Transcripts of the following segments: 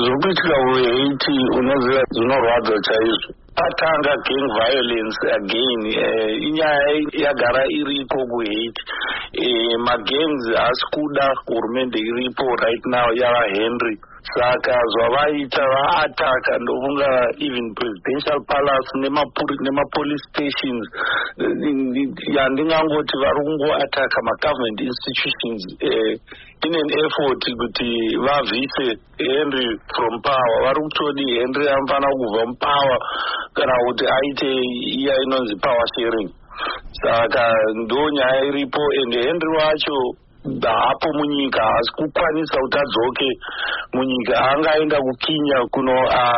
zviri kuitika kuhaiti unoziva zvinorwadza chaizvo. Patanga gang violence again, inyaya yagara iripo kuhaiti. Magangs haasi kuda hurumende iripo right now yava Henry. Saka zvavaita vaataka ndofunga even presidential palace nemapolice stations. Yandingangoti vari kungoataka magovernment institutions in an effort kuti vabvise Henry from power. Vari kutodi Henry anofanira kubva mupower kana kuti aite iya inonzi power sharing. Saka ndo nyaya iripo, and Henry wacho hapo munyika haasi kukwanisa kuti adzoke munyika. Angaenda kuKenya kuno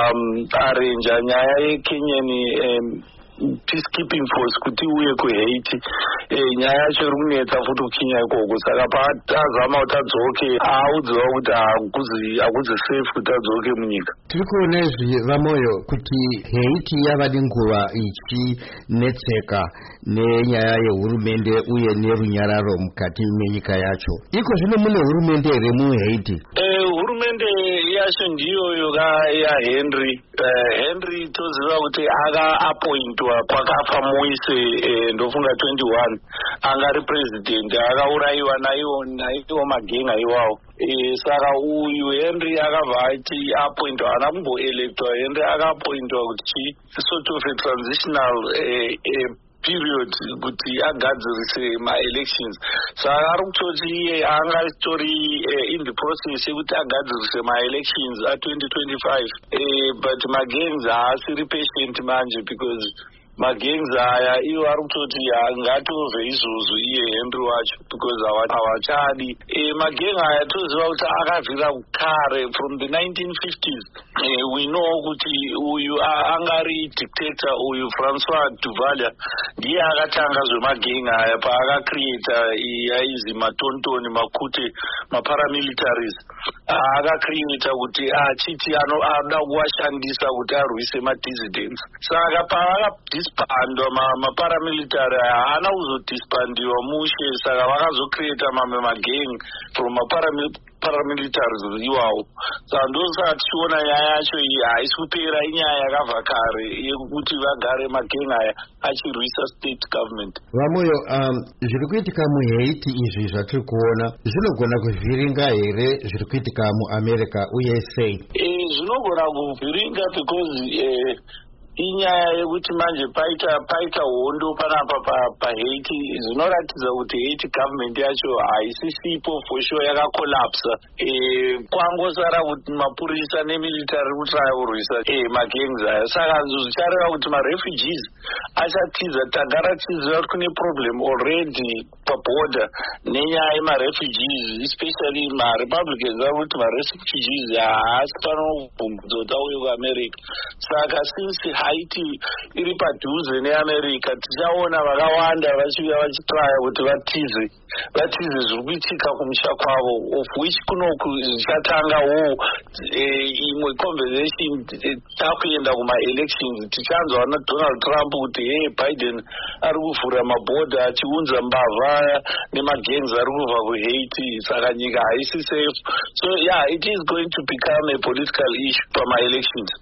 arrange nyaya yeKenyan peacekeeping force kuti uye kuHaiti. Nyaya yacho iri kunetsa futi kuKenya ikoko. Saka paatazama kuti adzoke audziwa kuti hakuzi safe kuti adzoke munyika. Tiri kuona izvi Vamoyo kuti Haiti yava nenguva ichinetseka nenyaya yehurumende uye nerunyararo mukati menyika yacho. Iko zvino mune hurumende here muHaiti? Hurumende yacho ndiyoyo yaHenry. Henry toziva kuti aka-appointwa kwakafa Moise ndofunga 21 anga ari president, akaurayiwa naiwo magenga iwawo. Saka uyu Henry akabva ati appointwa, haana kumboelectwa. Henry akaappointwa kuti sort of a transitional period kuti agadzirise ma-elections. Saka ari kutoti iye anga tori in the process yekuti agadzirise ma-elections a2025. But magangs haasiri patient manje because magangs aya iwo ari kutoti ngatove izvozvo iye Henry wacho because havachadi. Magang aya toziva kuti akabvira kare from the 1950s. We know kuti uyu angari dictator uyu Francois Duvalier ndiye akatanga zvemagang aya paakacreata yaizi matontoni makute maparamilitaries. Akacreata kuti achiti anoda kuwashandisa kuti arwise madissidents. Saka paakadisbandwa maparamilitary haana kuzodisbandiwa mushe. Saka vakazocreata mamwe magang from paramilitaries iwawo. Saka ndosaka tichiona nyaya yacho iyi haisi kupera, inyaya yakabva kare yekuti vagare magang aya achirwisa state government. Vamoyo, zviri kuitika muHaiti izvi zvatiri kuona zvinogona kuvhiringa here zviri kuitika muAmerica USA? Zvinogona kuvhiringa because inyaya yekuti manje paita hondo panapa paHaiti. Zvinoratidza kuti Haiti government yacho haisisipo for sure, yakakolapsa. Kwangosara kuti mapurisa nemilitary kutraya kurwisa magangs aya. Saka zvichareva kuti marefugees achatiza. Tagara tiziva kuti kune problem already paborder nenyaya yemarefugees, especially maRepublicans vari kuti marefugees haasi panovhumbudzo kuti auye kuAmerica. Saka since Haiti iri padhuze neAmerica, tichaona vakawanda vachiuya vachitraya kuti vatize zviri kuitika kumusha kwavo, of which kunoku zvichatanga imwe conversation takuenda kuma-elections. Tichanzwa naDonald Trump kuti Biden ari kuvhura mabhodha achiunza mbavha nemagangs ari kubva kuHaiti. Saka nyika haisi safe. So yeah, it is going to become a political issue pama-elections.